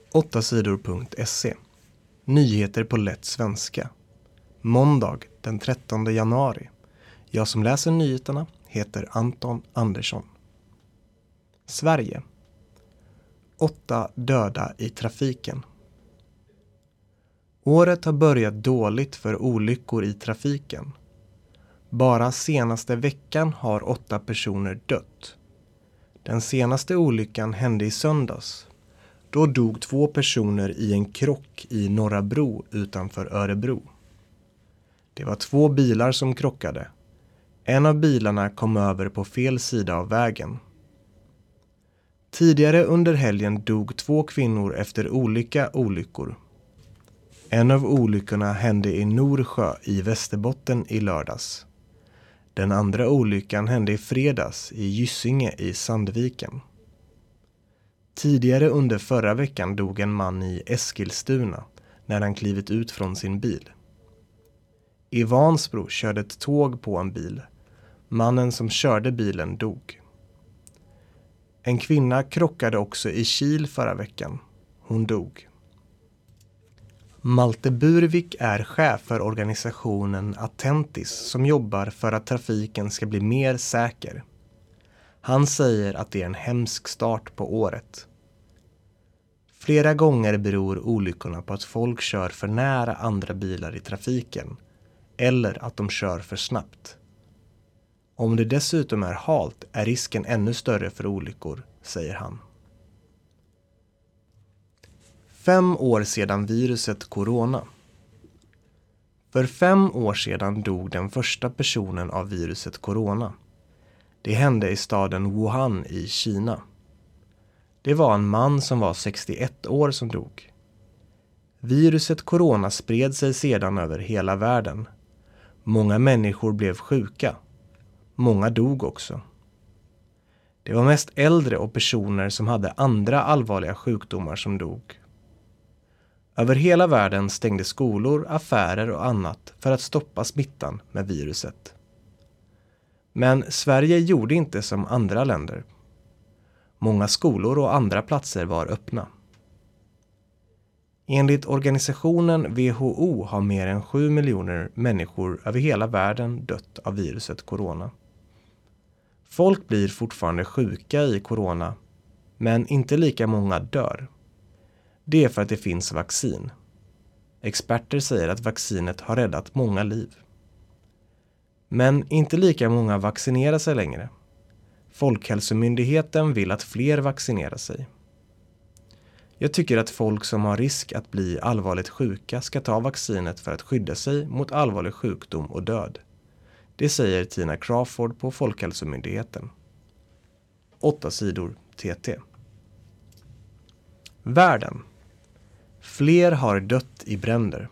8sidor.se. Nyheter på lätt svenska. Måndag den 13 januari. Jag som läser nyheterna heter Anton Andersson. Sverige. 8 döda i trafiken. Året har börjat dåligt för olyckor i trafiken. Bara senaste veckan har 8 personer dött. Den senaste olyckan hände i söndags. Då dog 2 personer i en krock i Norra Bro utanför Örebro. Det var 2 bilar som krockade. En av bilarna kom över på fel sida av vägen. Tidigare under helgen dog 2 kvinnor efter olika olyckor. En av olyckorna hände i Norsjö i Västerbotten i lördags. Den andra olyckan hände i fredags i Gysinge i Sandviken. Tidigare under förra veckan dog en man i Eskilstuna när han klivit ut från sin bil. I Vansbro körde ett tåg på en bil. Mannen som körde bilen dog. En kvinna krockade också i Kil förra veckan. Hon dog. Malte Burvik är chef för organisationen Attentis som jobbar för att trafiken ska bli mer säker. Han säger att det är en hemsk start på året. Flera gånger beror olyckorna på att folk kör för nära andra bilar i trafiken eller att de kör för snabbt. Om det dessutom är halt är risken ännu större för olyckor, säger han. 5 år sedan viruset corona. För 5 år sedan dog den första personen av viruset corona. Det hände i staden Wuhan i Kina. Det var en man som var 61 år som dog. Viruset corona spred sig sedan över hela världen. Många människor blev sjuka. Många dog också. Det var mest äldre och personer som hade andra allvarliga sjukdomar som dog. Över hela världen stängde skolor, affärer och annat för att stoppa smittan med viruset. Men Sverige gjorde inte som andra länder. Många skolor och andra platser var öppna. Enligt organisationen WHO har mer än 7 miljoner människor över hela världen dött av viruset corona. Folk blir fortfarande sjuka i corona, men inte lika många dör. Det är för att det finns vaccin. Experter säger att vaccinet har räddat många liv. Men inte lika många vaccinerar sig längre. Folkhälsomyndigheten vill att fler vaccinerar sig. Jag tycker att folk som har risk att bli allvarligt sjuka ska ta vaccinet för att skydda sig mot allvarlig sjukdom och död. Det säger Tina Crawford på Folkhälsomyndigheten. 8 sidor TT. Världen. Fler har dött i bränder.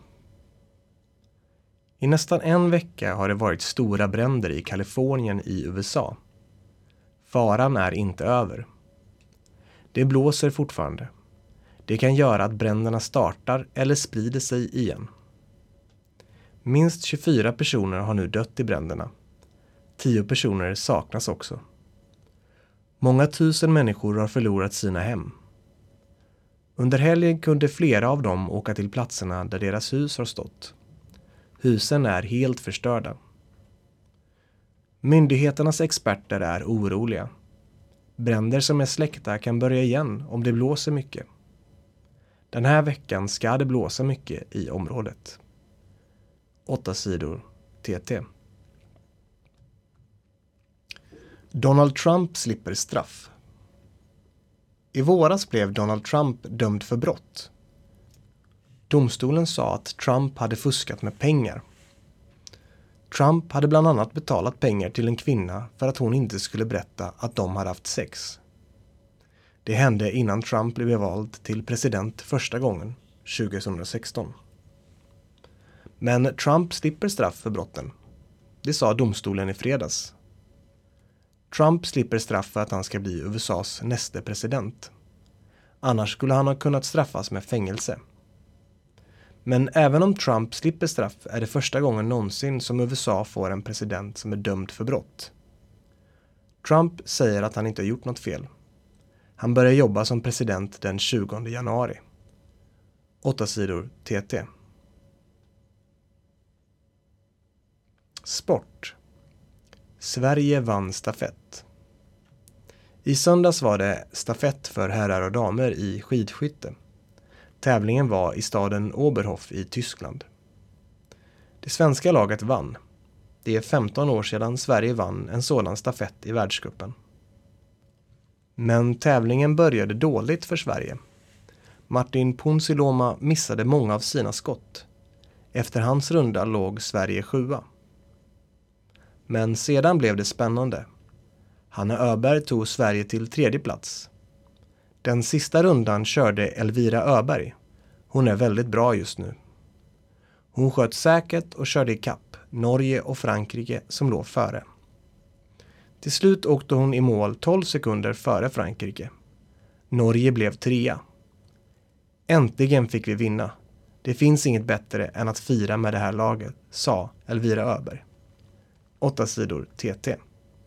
I nästan en vecka har det varit stora bränder i Kalifornien i USA. Faran är inte över. Det blåser fortfarande. Det kan göra att bränderna startar eller sprider sig igen. Minst 24 personer har nu dött i bränderna. 10 personer saknas också. Många tusen människor har förlorat sina hem. Under helgen kunde flera av dem åka till platserna där deras hus har stått. Husen är helt förstörda. Myndigheternas experter är oroliga. Bränder som är släckta kan börja igen om det blåser mycket. Den här veckan ska det blåsa mycket i området. 8 sidor TT. Donald Trump slipper straff. I våras blev Donald Trump dömd för brott. Domstolen sa att Trump hade fuskat med pengar. Trump hade bland annat betalat pengar till en kvinna för att hon inte skulle berätta att de hade haft sex. Det hände innan Trump blev vald till president första gången, 2016. Men Trump slipper straff för brotten. Det sa domstolen i fredags. Trump slipper straff för att han ska bli USAs nästa president. Annars skulle han ha kunnat straffas med fängelse. Men även om Trump slipper straff är det första gången någonsin som USA får en president som är dömd för brott. Trump säger att han inte har gjort något fel. Han börjar jobba som president den 20 januari. 8 sidor TT. Sport. Sverige vann stafett. I söndags var det stafett för herrar och damer i skidskytte. Tävlingen var i staden Oberhof i Tyskland. Det svenska laget vann. Det är 15 år sedan Sverige vann en sådan stafett i världscupen. Men tävlingen började dåligt för Sverige. Martin Ponsiluoma missade många av sina skott. Efter hans runda låg Sverige 7. Men sedan blev det spännande. Hanna Öberg tog Sverige till 3:e plats. Den sista rundan körde Elvira Öberg. Hon är väldigt bra just nu. Hon sköt säkert och körde i kapp Norge och Frankrike som låg före. Till slut åkte hon i mål 12 sekunder före Frankrike. Norge blev 3. Äntligen fick vi vinna. Det finns inget bättre än att fira med det här laget, sa Elvira Öberg. 8 sidor TT.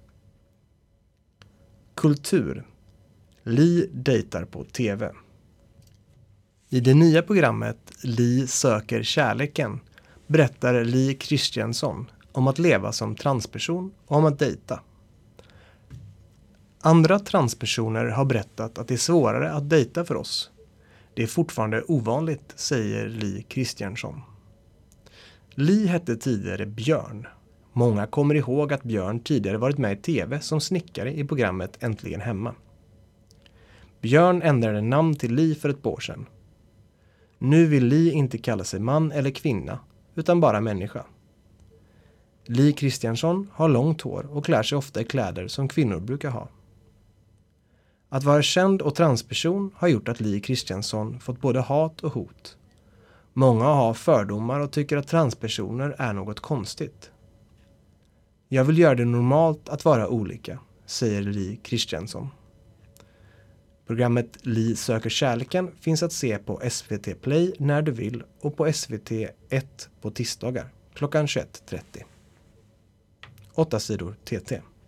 Kultur. Li dejtar på TV. I det nya programmet Li söker kärleken berättar Li Kristiansson om att leva som transperson och om att dejta. Andra transpersoner har berättat att det är svårare att dejta för oss. Det är fortfarande ovanligt, säger Li Kristiansson. Li hette tidigare Björn. Många kommer ihåg att Björn tidigare varit med i TV som snickare i programmet Äntligen hemma. Björn ändrade namn till Li för ett år sedan. Nu vill Li inte kalla sig man eller kvinna, utan bara människa. Li Kristiansson har långt hår och klär sig ofta i kläder som kvinnor brukar ha. Att vara känd och transperson har gjort att Li Kristiansson fått både hat och hot. Många har fördomar och tycker att transpersoner är något konstigt. Jag vill göra det normalt att vara olika, säger Li Kristiansson. Programmet Li söker kärleken finns att se på SVT Play när du vill och på SVT 1 på tisdagar klockan 21:30. 8 sidor TT.